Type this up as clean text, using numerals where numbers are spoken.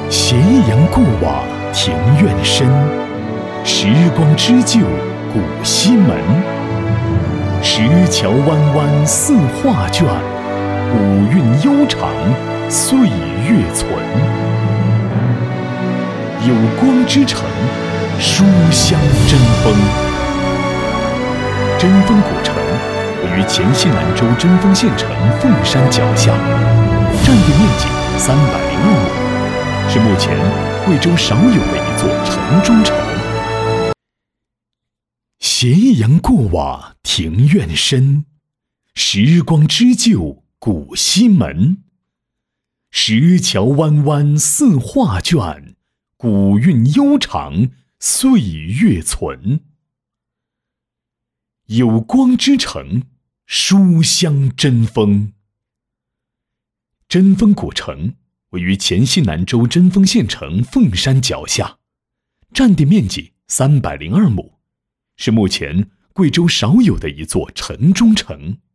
斜阳过瓦庭院深，时光织就古稀门。石桥弯弯似画卷，古韵悠长岁月存。有光之城，书香针锋。针锋古城位于黔西南州针锋县城凤山脚下，占地面积302亩，是目前贵州少有的一座城中城。斜阳过瓦庭院深，时光织就古稀门。石桥弯弯似画卷，古韵悠长岁月存。有光之城，书香针锋。针锋古城位于黔西南州针锋县城凤山脚下，占地面积302亩，是目前贵州少有的一座城中城。